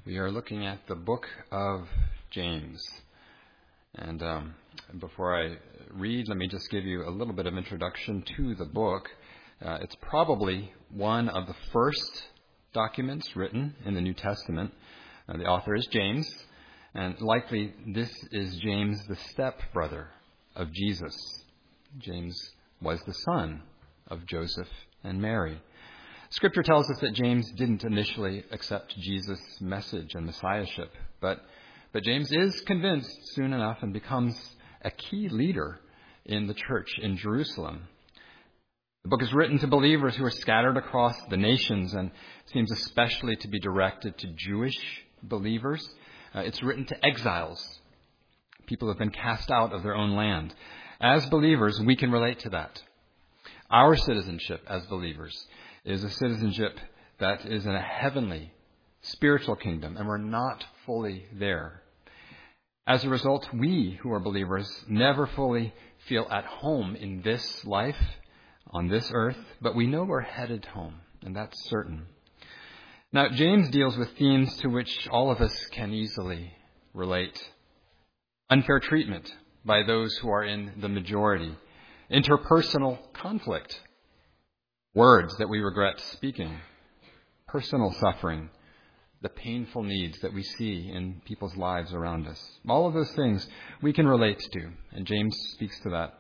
We are looking at the book of James. And before I read, let me just give you a little bit of introduction to the book. It's probably one of the first documents written in the New Testament. The author is James, and likely this is James, the stepbrother of Jesus. James was the son of Joseph and Mary. Scripture tells us that James didn't initially accept Jesus' message and messiahship, but James is convinced soon enough and becomes a key leader in the church in Jerusalem. The book is written to believers who are scattered across the nations and seems especially to be directed to Jewish believers. It's written to exiles, people who have been cast out of their own land. As believers, we can relate to that. Our citizenship as believers is a citizenship that is in a heavenly, spiritual kingdom, and we're not fully there. As a result, we who are believers never fully feel at home in this life, on this earth, but we know we're headed home, and that's certain. Now, James deals with themes to which all of us can easily relate. Unfair treatment by those who are in the majority. Interpersonal conflict. Words that we regret speaking. Personal suffering. The painful needs that we see in people's lives around us. All of those things we can relate to, and James speaks to that.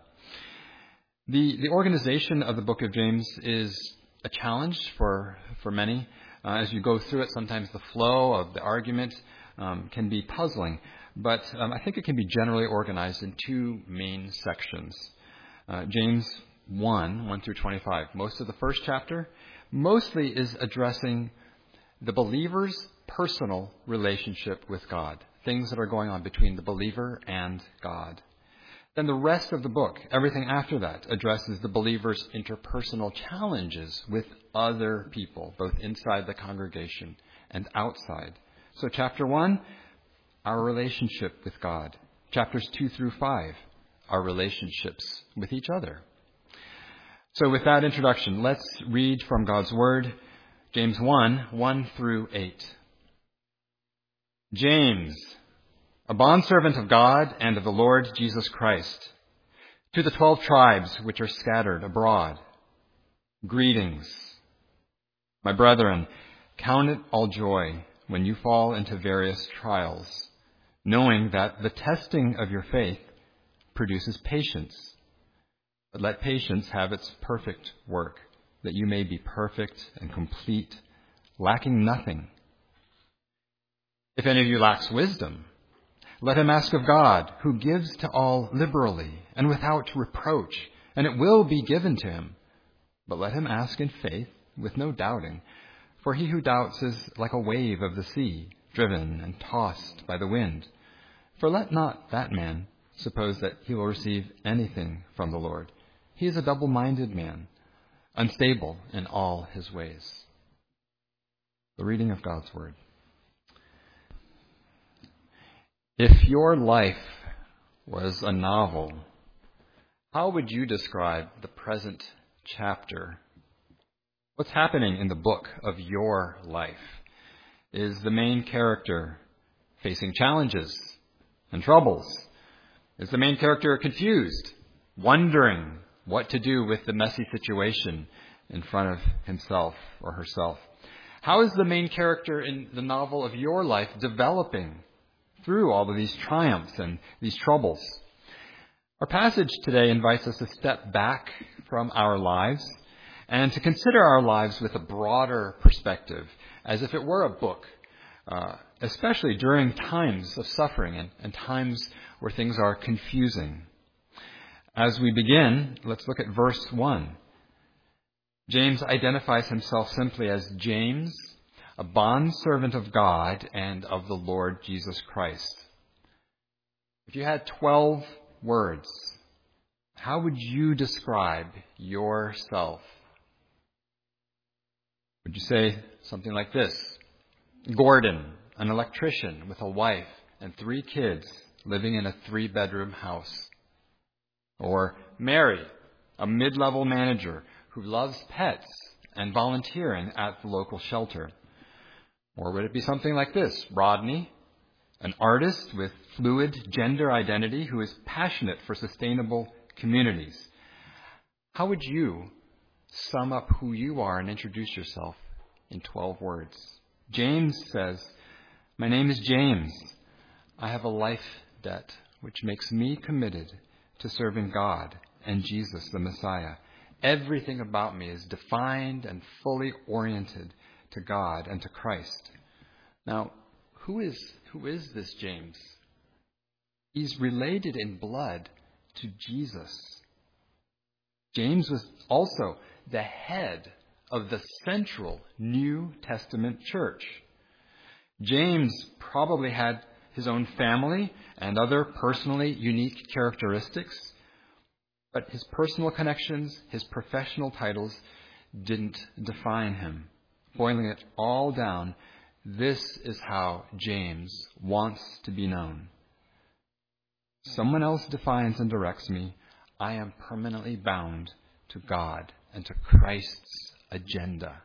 The organization of the book of James is a challenge for many. As you go through it, sometimes the flow of the argument can be puzzling, but I think it can be generally organized in two main sections. James 1 through 25. Most of the first chapter mostly is addressing the believer's personal relationship with God, things that are going on between the believer and God. Then the rest of the book, everything after that, addresses the believer's interpersonal challenges with other people, both inside the congregation and outside. So chapter 1, our relationship with God. Chapters 2 through 5, our relationships with each other. So with that introduction, let's read from God's Word, James 1 through 8. James, a bondservant of God and of the Lord Jesus Christ, to the 12 tribes which are scattered abroad, greetings. My brethren, count it all joy when you fall into various trials, knowing that the testing of your faith produces patience. But let patience have its perfect work, that you may be perfect and complete, lacking nothing. If any of you lacks wisdom, let him ask of God, who gives to all liberally and without reproach, and it will be given to him. But let him ask in faith, with no doubting, for he who doubts is like a wave of the sea, driven and tossed by the wind. For let not that man suppose that he will receive anything from the Lord. He is a double-minded man, unstable in all his ways. The reading of God's Word. If your life was a novel, how would you describe the present chapter? What's happening in the book of your life? Is the main character facing challenges and troubles? Is the main character confused, wondering what to do with the messy situation in front of himself or herself? How is the main character in the novel of your life developing through all of these triumphs and these troubles? Our passage today invites us to step back from our lives and to consider our lives with a broader perspective, as if it were a book, especially during times of suffering and times where things are confusing. As we begin, let's look at verse 1. James identifies himself simply as James, a bondservant of God and of the Lord Jesus Christ. If you had 12 words, how would you describe yourself? Would you say something like this? Gordon, an electrician with a wife and 3 kids living in a 3-bedroom house. Or Mary, a mid-level manager who loves pets and volunteering at the local shelter. Or would it be something like this? Rodney, an artist with fluid gender identity who is passionate for sustainable communities. How would you sum up who you are and introduce yourself in 12 words? James says, "My name is James. I have a life debt which makes me committed to serving God and Jesus the Messiah. Everything about me is defined and fully oriented to God and to Christ." Now, who is this James? He's related in blood to Jesus. James was also the head of the central New Testament church. James probably had his own family and other personally unique characteristics, but his personal connections, his professional titles didn't define him. Boiling it all down, this is how James wants to be known. Someone else defines and directs me. I am permanently bound to God and to Christ's agenda.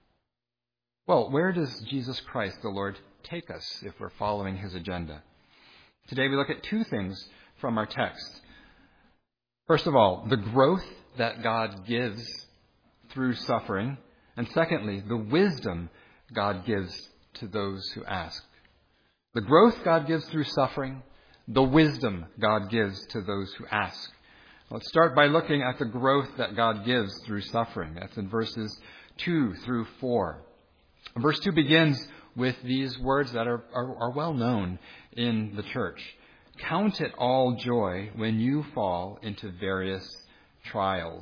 Well, where does Jesus Christ, the Lord, take us if we're following his agenda? Today we look at two things from our text. First of all, the growth that God gives through suffering. And secondly, the wisdom God gives to those who ask. The growth God gives through suffering, the wisdom God gives to those who ask. Let's start by looking at the growth that God gives through suffering. That's in verses 2 through 4. Verse 2 begins with these words that are well known in the church. "Count it all joy when you fall into various trials."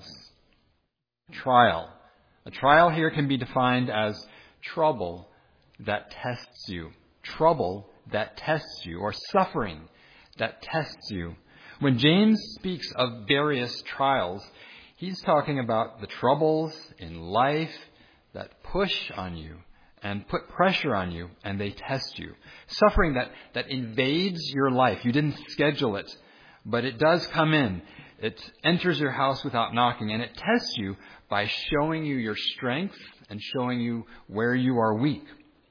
Trial. A trial here can be defined as trouble that tests you. Trouble that tests you, or suffering that tests you. When James speaks of various trials, he's talking about the troubles in life that push on you and put pressure on you, and they test you. Suffering that invades your life. You didn't schedule it, but it does come in. It enters your house without knocking, and it tests you by showing you your strength and showing you where you are weak.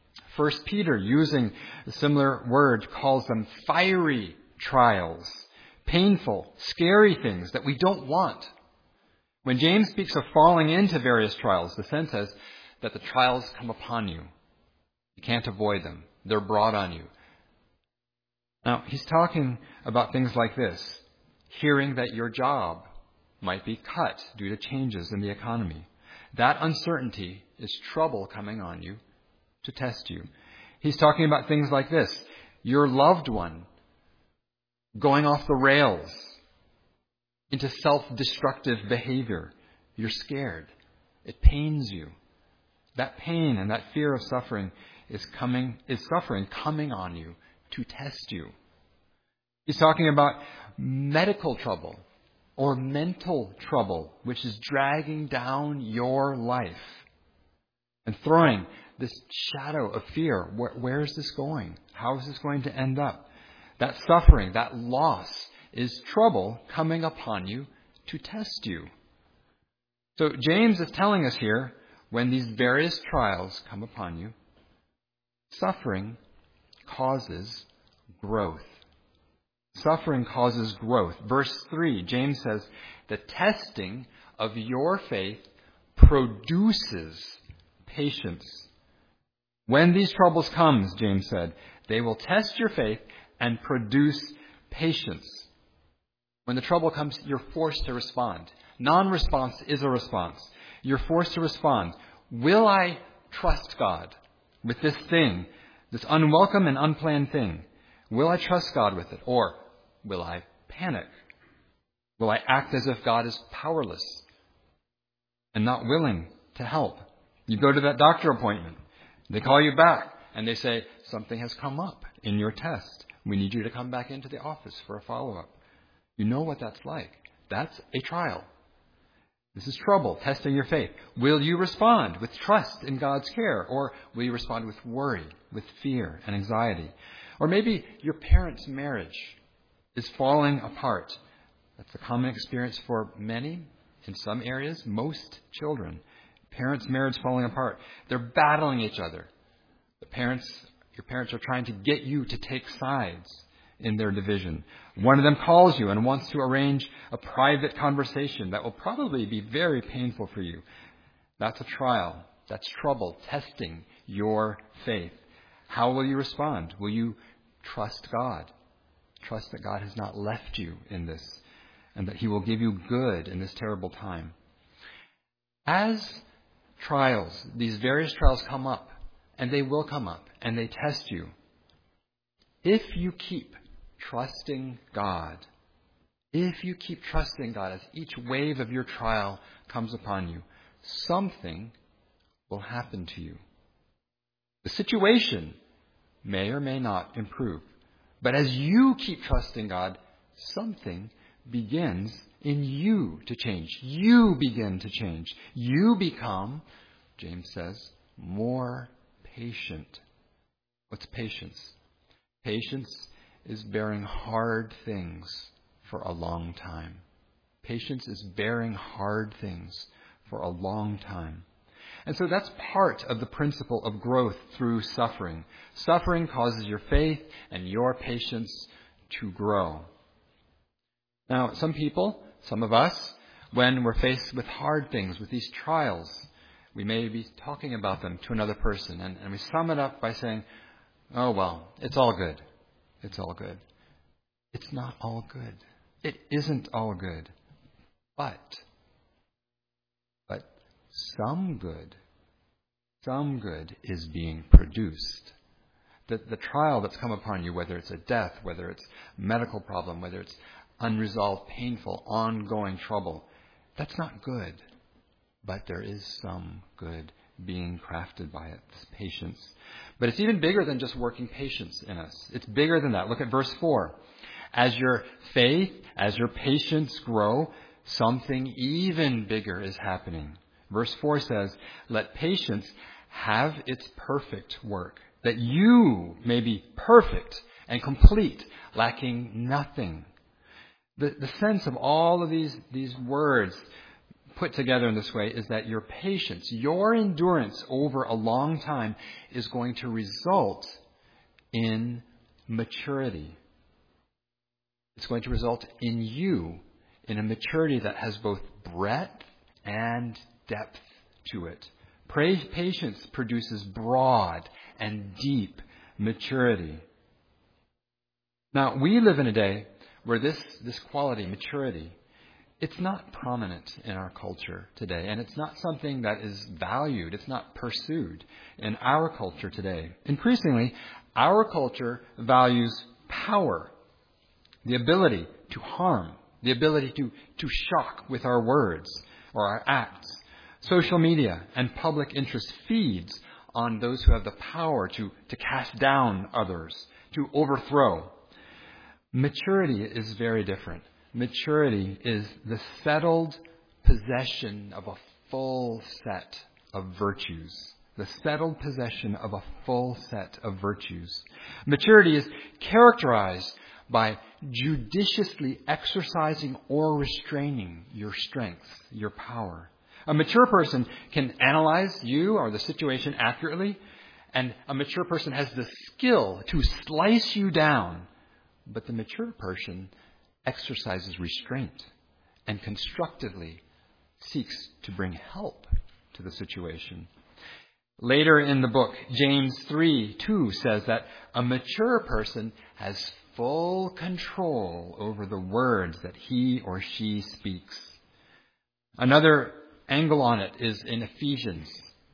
1 Peter, using a similar word, calls them fiery trials, painful, scary things that we don't want. When James speaks of falling into various trials, the sense is that the trials come upon you. You can't avoid them. They're brought on you. Now, he's talking about things like this. Hearing that your job might be cut due to changes in the economy. That uncertainty is trouble coming on you to test you. He's talking about things like this. Your loved one going off the rails into self-destructive behavior. You're scared. It pains you. That pain and that fear of suffering is suffering coming on you to test you. He's talking about medical trouble or mental trouble, which is dragging down your life and throwing this shadow of fear. Where is this going? How is this going to end up? That suffering, that loss is trouble coming upon you to test you. So James is telling us here, when these various trials come upon you, suffering causes growth. Suffering causes growth. Verse 3, James says, the testing of your faith produces patience. When these troubles come, James said, they will test your faith and produce patience. When the trouble comes, you're forced to respond. Non-response is a response. You're forced to respond. Will I trust God with this thing, this unwelcome and unplanned thing? Will I trust God with it? Or will I panic? Will I act as if God is powerless and not willing to help? You go to that doctor appointment. They call you back and they say, something has come up in your test. We need you to come back into the office for a follow-up. You know what that's like. That's a trial. This is trouble, testing your faith. Will you respond with trust in God's care? Or will you respond with worry, with fear and anxiety? Or maybe your parents' marriage is falling apart. That's a common experience for many, in some areas, most children. Parents' marriage falling apart. They're battling each other. The Your parents are trying to get you to take sides in their division. One of them calls you and wants to arrange a private conversation that will probably be very painful for you. That's a trial. That's trouble, testing your faith. How will you respond? Will you trust God? Trust that God has not left you in this and that He will give you good in this terrible time. As these various trials come up, and they will come up, and they test you, if you keep trusting God, as each wave of your trial comes upon you, something will happen to you. The situation may or may not improve. But as you keep trusting God, something begins in you to change. You begin to change. You become, James says, more patient. What's patience? Patience is bearing hard things for a long time. Patience is bearing hard things for a long time. And so that's part of the principle of growth through suffering. Suffering causes your faith and your patience to grow. Now, some of us, when we're faced with hard things, with these trials, we may be talking about them to another person, and we sum it up by saying, oh, well, it's all good. It's all good. It's not all good. It isn't all good. But some good is being produced. The trial that's come upon you, whether it's a death, whether it's a medical problem, whether it's unresolved, painful, ongoing trouble, that's not good. But there is some good being crafted by it, this patience. But it's even bigger than just working patience in us. It's bigger than that. Look at verse 4. As your faith, as your patience grow, something even bigger is happening. Verse 4 says, let patience have its perfect work, that you may be perfect and complete, lacking nothing. The sense of all of these words put together in this way is that your patience, your endurance over a long time is going to result in maturity. It's going to result in you in a maturity that has both breadth and depth to it. Patience produces broad and deep maturity. Now, we live in a day where this quality, maturity, it's not prominent in our culture today, and it's not something that is valued, it's not pursued in our culture today. Increasingly, our culture values power, the ability to harm, the ability to shock with our words or our acts. Social media and public interest feeds on those who have the power to cast down others, to overthrow. Maturity is very different. Maturity is the settled possession of a full set of virtues. The settled possession of a full set of virtues. Maturity is characterized by judiciously exercising or restraining your strength, your power. A mature person can analyze you or the situation accurately, and a mature person has the skill to slice you down. But the mature person exercises restraint and constructively seeks to bring help to the situation. Later in the book, James 3:2 says that a mature person has full control over the words that he or she speaks. Another angle on it is in Ephesians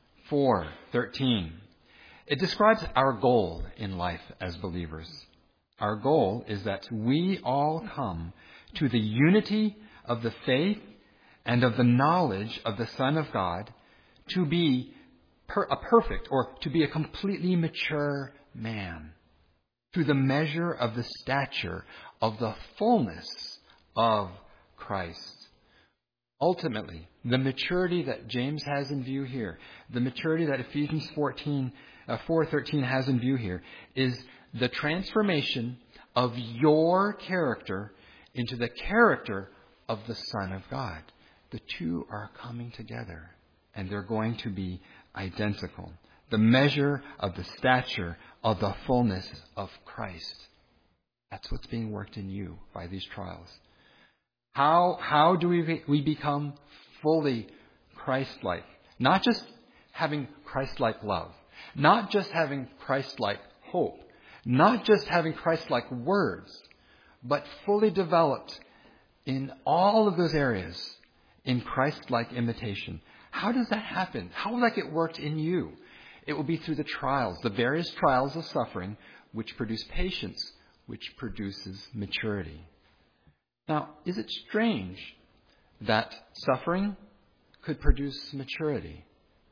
4:13. It describes our goal in life as believers. Our goal is that we all come to the unity of the faith and of the knowledge of the Son of God to be a perfect, or to be a completely mature man, through the measure of the stature of the fullness of Christ. Ultimately, the maturity that James has in view here, the maturity that Ephesians 4:13 has in view here, is the transformation of your character into the character of the Son of God. The two are coming together, and they're going to be identical. the measure of the stature of the fullness of Christ. That's what's being worked in you by these trials. How do we become fully Christ-like? Not just having Christ-like love, not just having Christ-like hope, not just having Christ-like words, but fully developed in all of those areas in Christ-like imitation. How does that happen? How will that get worked in you? It will be through the trials, the various trials of suffering, which produce patience, which produces maturity. Now, is it strange that suffering could produce maturity?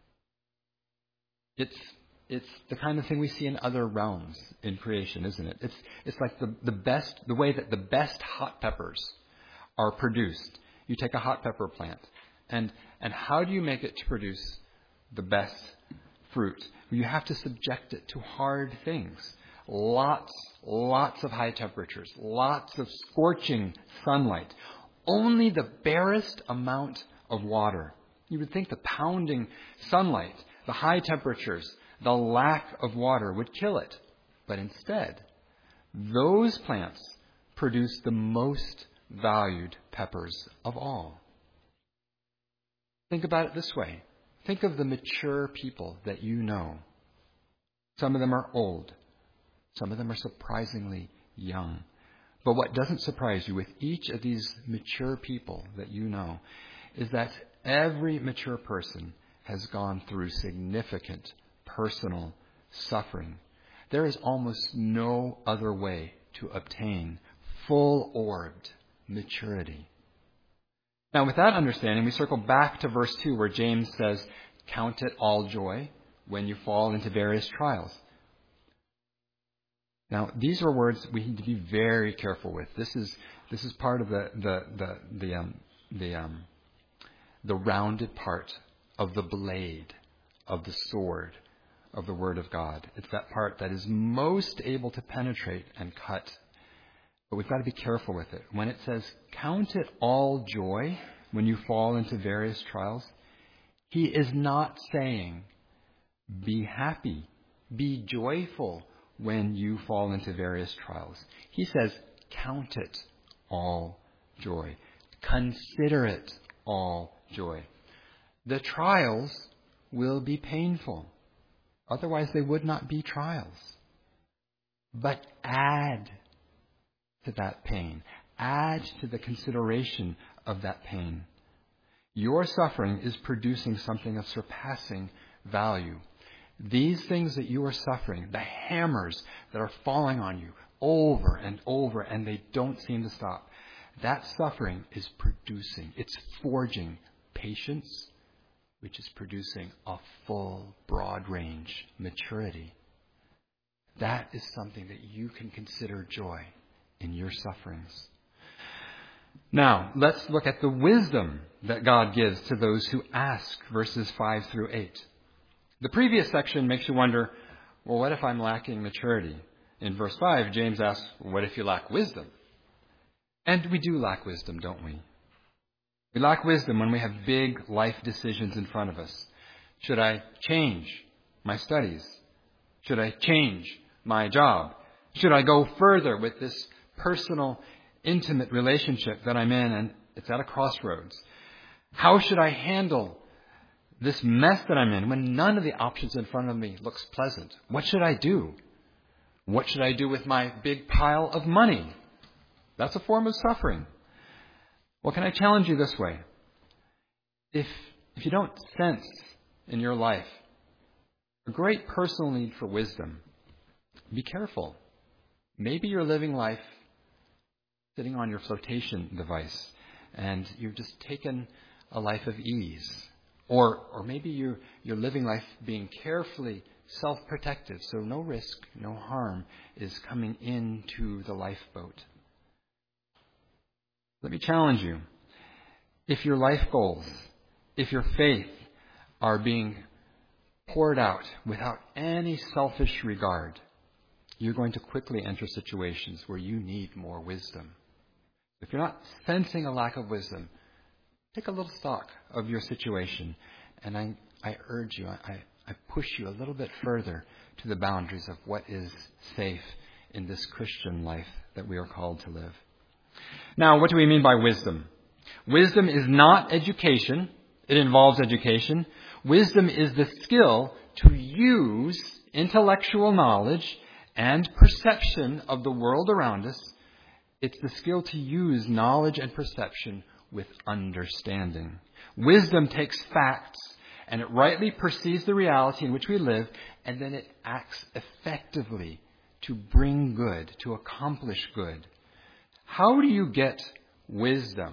It's the kind of thing we see in other realms in creation, isn't it? It's like the way that the best hot peppers are produced. You take a hot pepper plant, and how do you make it to produce the best fruit? You have to subject it to hard things. Lots of high temperatures, lots of scorching sunlight, only the barest amount of water. You would think the pounding sunlight, the high temperatures, the lack of water would kill it. But instead, those plants produce the most valued peppers of all. Think about it this way. Think of the mature people that you know. Some of them are old. Some of them are surprisingly young. But what doesn't surprise you with each of these mature people that you know is that every mature person has gone through significant personal suffering. There is almost no other way to obtain full-orbed maturity. Now, with that understanding, we circle back to verse 2 where James says, "Count it all joy when you fall into various trials." Now, these are words we need to be very careful with. This is part of the rounded part of the blade of the sword of the Word of God. It's that part that is most able to penetrate and cut. But we've got to be careful with it. When it says, "Count it all joy when you fall into various trials," he is not saying, "Be happy, be joyful when you fall into various trials." He says, "Count it all joy. Consider it all joy." The trials will be painful. Otherwise, they would not be trials. But add to that pain. Add to the consideration of that pain. Your suffering is producing something of surpassing value. These things that you are suffering, the hammers that are falling on you over and over, and they don't seem to stop, that suffering is producing, it's forging patience, which is producing a full, broad-range maturity. That is something that you can consider joy in your sufferings. Now, let's look at the wisdom that God gives to those who ask, verses 5 through 8. The previous section makes you wonder, well, what if I'm lacking maturity? In verse 5, James asks, what if you lack wisdom? And we do lack wisdom, don't we? We lack wisdom when we have big life decisions in front of us. Should I change my studies? Should I change my job? Should I go further with this personal, intimate relationship that I'm in and it's at a crossroads? How should I handle this mess that I'm in when none of the options in front of me looks pleasant? What should I do? What should I do with my big pile of money? That's a form of suffering. Well, can I challenge you this way? If you don't sense in your life a great personal need for wisdom, be careful. Maybe you're living life sitting on your flotation device and you've just taken a life of ease. Or maybe you're living life being carefully self-protective, so no risk, no harm is coming into the lifeboat. Let me challenge you. If your life goals, if your faith are being poured out without any selfish regard, you're going to quickly enter situations where you need more wisdom. If you're not sensing a lack of wisdom, take a little stock of your situation. And I urge you, I push you a little bit further to the boundaries of what is safe in this Christian life that we are called to live. Now, what do we mean by wisdom? Wisdom is not education. It involves education. Wisdom is the skill to use intellectual knowledge and perception of the world around us. It's the skill to use knowledge and perception with understanding. Wisdom takes facts and it rightly perceives the reality in which we live, and then it acts effectively to bring good, to accomplish good. How do you get wisdom?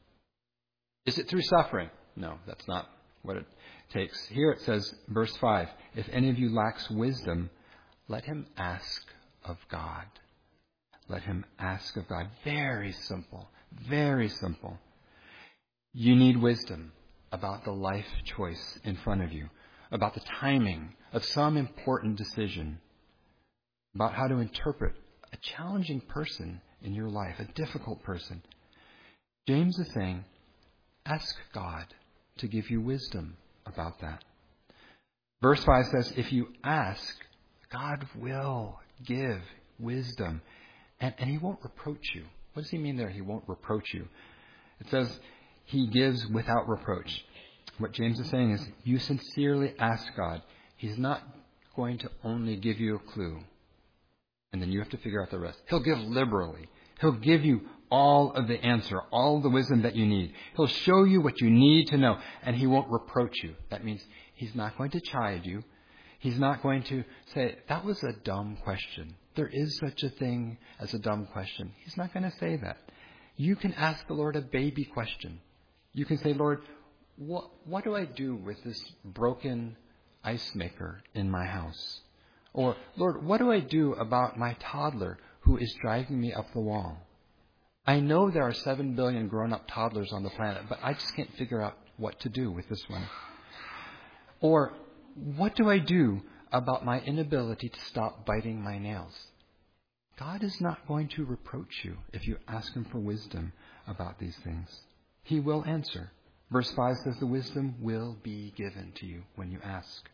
Is it through suffering? No, that's not what it takes. Here it says, verse 5, if any of you lacks wisdom, let him ask of God. Let him ask of God. Very simple. Very simple. You need wisdom about the life choice in front of you, about the timing of some important decision, about how to interpret a challenging person in your life, a difficult person. James is saying, ask God to give you wisdom about that. Verse 5 says, if you ask, God will give wisdom, and he won't reproach you. What does he mean there? He won't reproach you. It says he gives without reproach. What James is saying is you sincerely ask God. He's not going to only give you a clue, and then you have to figure out the rest. He'll give liberally. He'll give you all of the answer, all of the wisdom that you need. He'll show you what you need to know, and he won't reproach you. That means he's not going to chide you. He's not going to say, that was a dumb question. There is such a thing as a dumb question. He's not going to say that. You can ask the Lord a baby question. You can say, Lord, what do I do with this broken ice maker in my house? Or, Lord, what do I do about my toddler who is driving me up the wall? I know there are 7 billion grown-up toddlers on the planet, but I just can't figure out what to do with this one. Or, what do I do about my inability to stop biting my nails? God is not going to reproach you if you ask him for wisdom about these things. He will answer. Verse 5 says the wisdom will be given to you when you ask.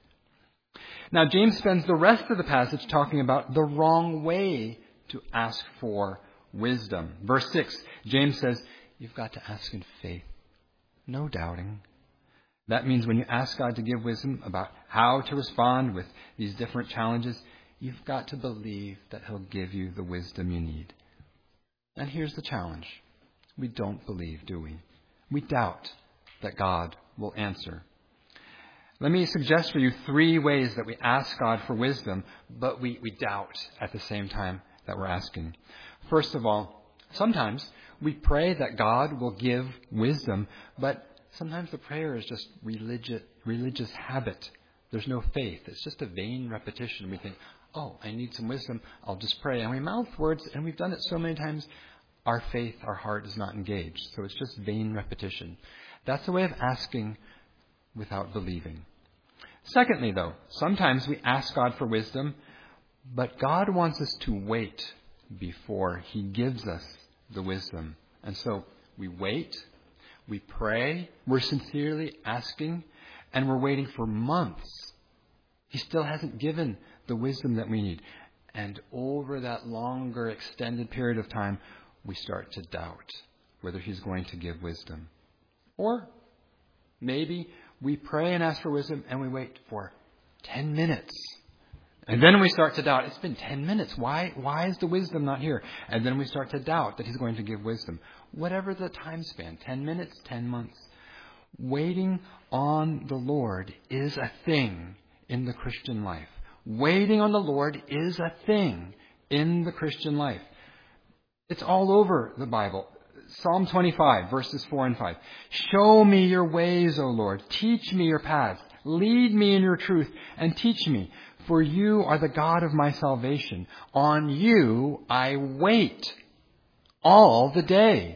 Now, James spends the rest of the passage talking about the wrong way to ask for wisdom. Verse 6, James says, you've got to ask in faith, no doubting. That means when you ask God to give wisdom about how to respond with these different challenges, you've got to believe that he'll give you the wisdom you need. And here's the challenge. We don't believe, do we? We doubt that God will answer. Let me suggest for you 3 ways that we ask God for wisdom, but we doubt at the same time that we're asking. First of all, sometimes we pray that God will give wisdom, but sometimes the prayer is just religious habit. There's no faith. It's just a vain repetition. We think, oh, I need some wisdom. I'll just pray. And we mouth words, and we've done it so many times, our faith, our heart is not engaged. So it's just vain repetition. That's a way of asking without believing. Secondly, though, sometimes we ask God for wisdom, but God wants us to wait before he gives us the wisdom. And so we wait, we pray, we're sincerely asking, and we're waiting for months. He still hasn't given the wisdom that we need. And over that longer extended period of time, we start to doubt whether he's going to give wisdom. Or maybe we pray and ask for wisdom and we wait for 10 minutes. And then we start to doubt. It's been 10 minutes. Why is the wisdom not here? And then we start to doubt that he's going to give wisdom. Whatever the time span, 10 minutes, 10 months. Waiting on the Lord is a thing in the Christian life. Waiting on the Lord is a thing in the Christian life. It's all over the Bible. Psalm 25, verses 4 and 5. Show me your ways, O Lord. Teach me your paths. Lead me in your truth and teach me. For you are the God of my salvation. On you I wait all the day.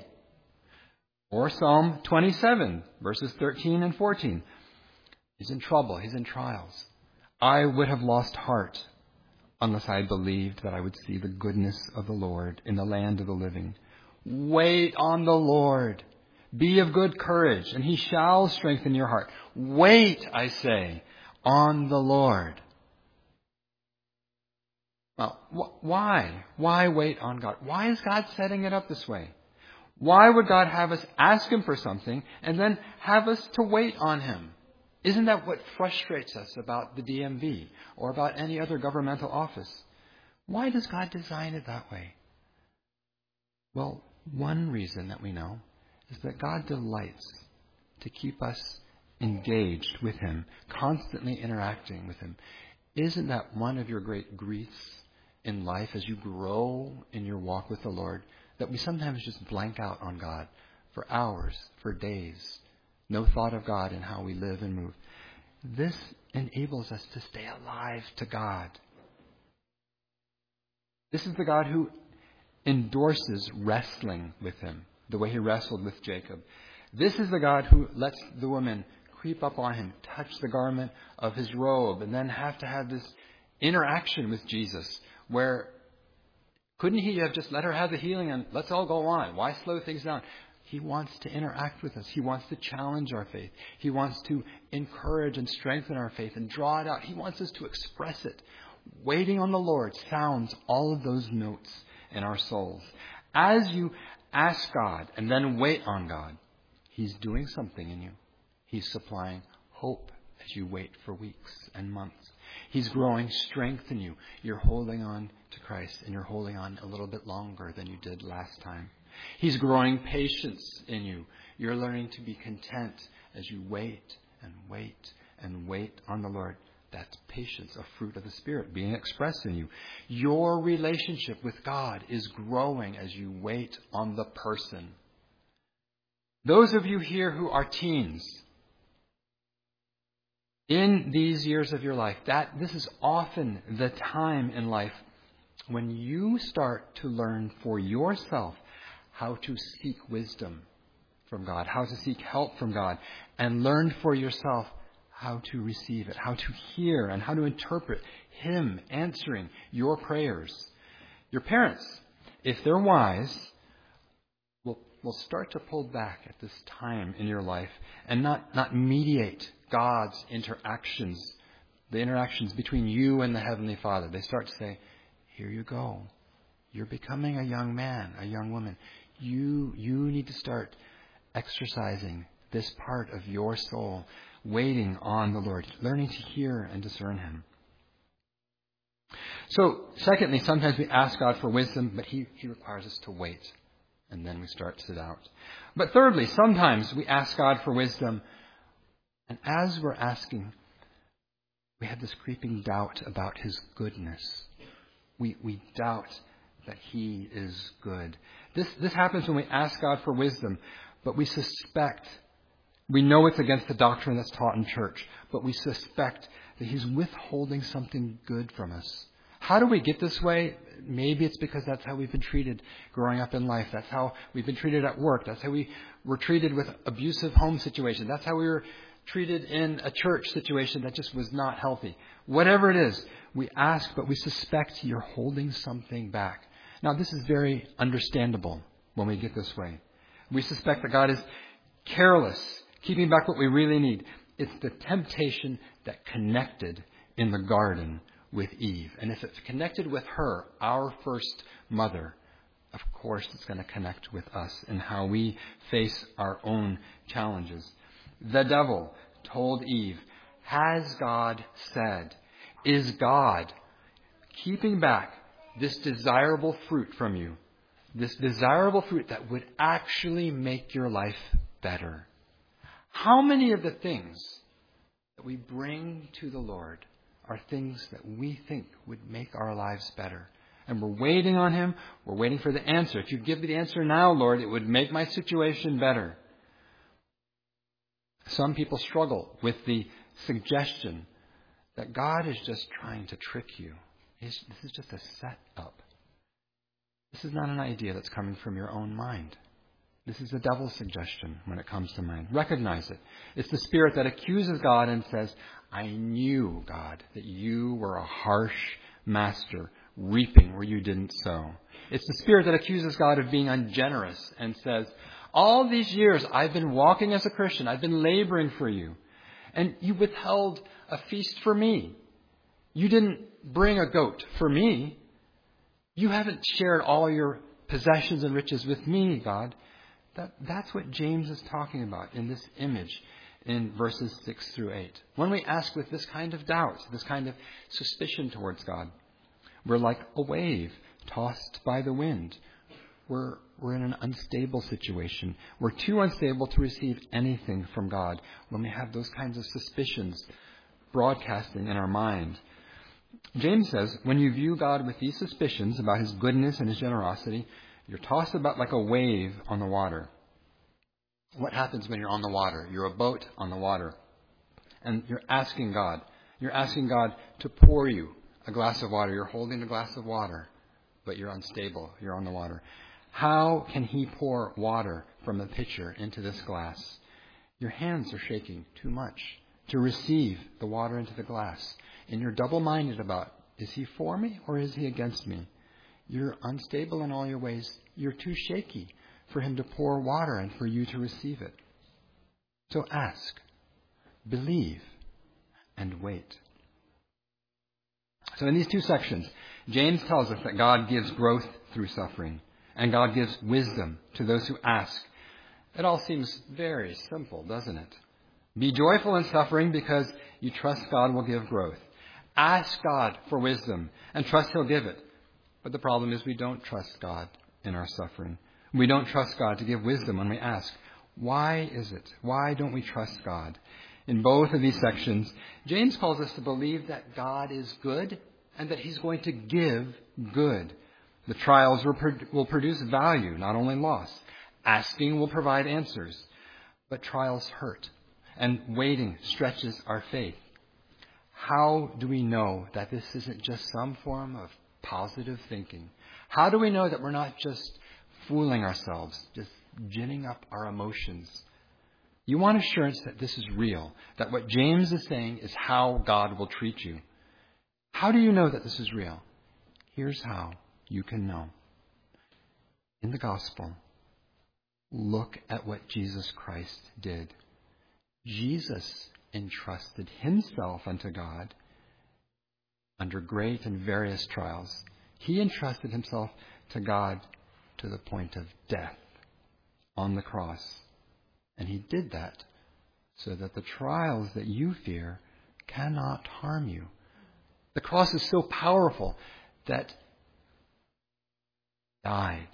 Or Psalm 27, verses 13 and 14. He's in trouble. He's in trials. I would have lost heart unless I believed that I would see the goodness of the Lord in the land of the living. Wait on the Lord. Be of good courage, and he shall strengthen your heart. Wait, I say, on the Lord. Well, why? Why wait on God? Why is God setting it up this way? Why would God have us ask Him for something and then have us to wait on Him? Isn't that what frustrates us about the DMV or about any other governmental office? Why does God design it that way? Well, one reason that we know is that God delights to keep us engaged with Him, constantly interacting with Him. Isn't that one of your great griefs in life as you grow in your walk with the Lord? That we sometimes just blank out on God for hours, for days. No thought of God in how we live and move. This enables us to stay alive to God. This is the God who endorses wrestling with Him, the way He wrestled with Jacob. This is the God who lets the woman creep up on Him, touch the garment of His robe, and then have to have this interaction with Jesus, where couldn't He have just let her have the healing and let's all go on? Why slow things down? He wants to interact with us. He wants to challenge our faith. He wants to encourage and strengthen our faith and draw it out. He wants us to express it. Waiting on the Lord sounds all of those notes in our souls. As you ask God and then wait on God, He's doing something in you. He's supplying hope as you wait for weeks and months. He's growing strength in you. You're holding on to Christ, and you're holding on a little bit longer than you did last time. He's growing patience in you. You're learning to be content as you wait and wait and wait on the Lord. That's patience, a fruit of the Spirit being expressed in you. Your relationship with God is growing as you wait on the person. Those of you here who are teens, in these years of your life, this is often the time in life when you start to learn for yourself how to seek wisdom from God, how to seek help from God, and learn for yourself how to receive it, how to hear, and how to interpret Him answering your prayers. Your parents, if they're wise, will start to pull back at this time in your life and not mediate God's interactions, the interactions between you and the Heavenly Father. They start to say, here you go. You're becoming a young man, a young woman. You need to start exercising this part of your soul, waiting on the Lord, learning to hear and discern Him. So, secondly, sometimes we ask God for wisdom, but He requires us to wait, and then we start to sit out. But thirdly, sometimes we ask God for wisdom, and as we're asking, we have this creeping doubt about His goodness. We doubt that He is good. This happens when we ask God for wisdom, but we suspect, we know it's against the doctrine that's taught in church, but we suspect that He's withholding something good from us. How do we get this way? Maybe it's because that's how we've been treated growing up in life. That's how we've been treated at work. That's how we were treated with abusive home situations. That's how we were treated in a church situation that just was not healthy. Whatever it is, we ask, but we suspect you're holding something back. Now, this is very understandable when we get this way. We suspect that God is careless, keeping back what we really need. It's the temptation that connected in the garden with Eve. And if it's connected with her, our first mother, of course it's going to connect with us in how we face our own challenges. The devil told Eve, has God said? Is God keeping back this desirable fruit from you? This desirable fruit that would actually make your life better. How many of the things that we bring to the Lord are things that we think would make our lives better? And we're waiting on Him. We're waiting for the answer. If you give me the answer now, Lord, it would make my situation better. Some people struggle with the suggestion that God is just trying to trick you. This is just a setup. This is not an idea that's coming from your own mind. This is the devil's suggestion when it comes to mind. Recognize it. It's the spirit that accuses God and says, I knew, God, that you were a harsh master, reaping where you didn't sow. It's the spirit that accuses God of being ungenerous and says, all these years I've been walking as a Christian. I've been laboring for you. And you withheld a feast for me. You didn't bring a goat for me. You haven't shared all your possessions and riches with me, God. That's what James is talking about in this image in verses 6 through 8. When we ask with this kind of doubt, this kind of suspicion towards God, we're like a wave tossed by the wind. We're in an unstable situation. We're too unstable to receive anything from God when we have those kinds of suspicions broadcasting in our mind. James says, when you view God with these suspicions about his goodness and his generosity, you're tossed about like a wave on the water. What happens when you're on the water? You're a boat on the water. And you're asking God to pour you a glass of water. You're holding a glass of water, but you're unstable. You're on the water. How can he pour water from a pitcher into this glass? Your hands are shaking too much to receive the water into the glass. And you're double-minded about, is he for me or is he against me? You're unstable in all your ways. You're too shaky for him to pour water and for you to receive it. So ask, believe, and wait. So in these two sections, James tells us that God gives growth through suffering, and God gives wisdom to those who ask. It all seems very simple, doesn't it? Be joyful in suffering because you trust God will give growth. Ask God for wisdom and trust he'll give it. But the problem is we don't trust God in our suffering. We don't trust God to give wisdom when we ask. Why is it? Why don't we trust God? In both of these sections, James calls us to believe that God is good and that he's going to give good. The trials will produce value, not only loss. Asking will provide answers. But trials hurt, and waiting stretches our faith. How do we know that this isn't just some form of positive thinking? How do we know that we're not just fooling ourselves, just ginning up our emotions? You want assurance that this is real, that what James is saying is how God will treat you. How do you know that this is real? Here's how you can know. In the gospel, look at what Jesus Christ did. Jesus entrusted himself unto God under great and various trials. He entrusted himself to God to the point of death on the cross. And he did that so that the trials that you fear cannot harm you. The cross is so powerful that he died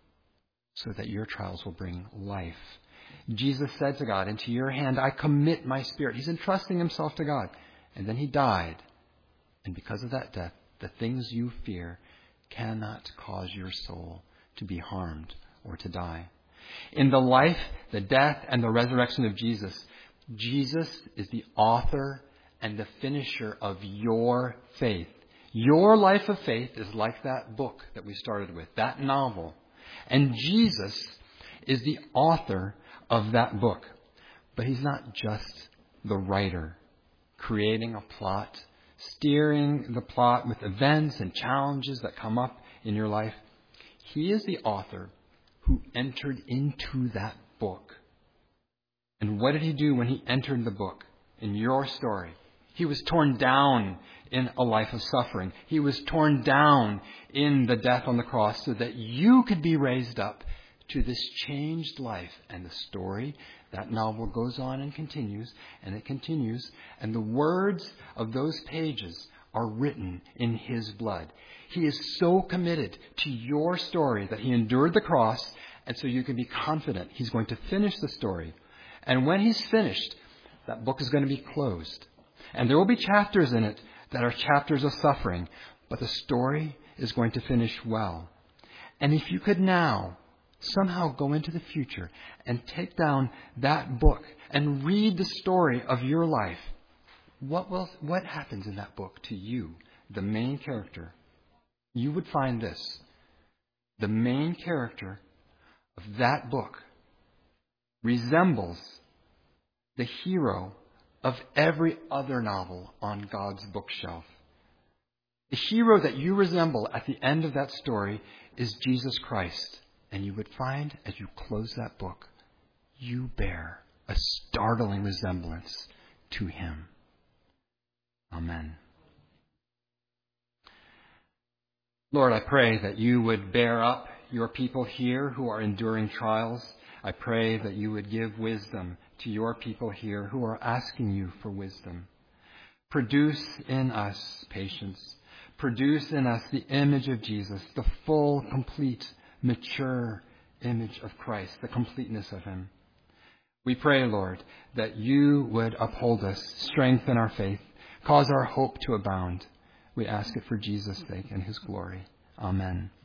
so that your trials will bring life. Jesus said to God, into your hand I commit my spirit. He's entrusting himself to God. And then he died. And because of that death, the things you fear cannot cause your soul to be harmed or to die. In the life, the death, and the resurrection of Jesus, Jesus is the author and the finisher of your faith. Your life of faith is like that book that we started with, that novel. And Jesus is the author of that book. But he's not just the writer, creating a plot, steering the plot with events and challenges that come up in your life. He is the author who entered into that book. And what did he do when he entered the book in your story? He was torn down in a life of suffering. He was torn down in the death on the cross so that you could be raised up to this changed life. And the story, that novel goes on and continues, and it continues. And the words of those pages are written in his blood. He is so committed to your story that he endured the cross, and so you can be confident he's going to finish the story. And when he's finished, that book is going to be closed. And there will be chapters in it that are chapters of suffering, but the story is going to finish well. And if you could now somehow go into the future and take down that book and read the story of your life, what happens in that book to you, the main character? You would find this. The main character of that book resembles the hero of every other novel on God's bookshelf. The hero that you resemble at the end of that story is Jesus Christ. And you would find, as you close that book, you bear a startling resemblance to him. Amen. Lord, I pray that you would bear up your people here who are enduring trials. I pray that you would give wisdom to your people here who are asking you for wisdom. Produce in us patience. Produce in us the image of Jesus, the full, complete, mature image of Christ, the completeness of him. We pray, Lord, that you would uphold us, strengthen our faith, cause our hope to abound. We ask it for Jesus' sake and his glory. Amen.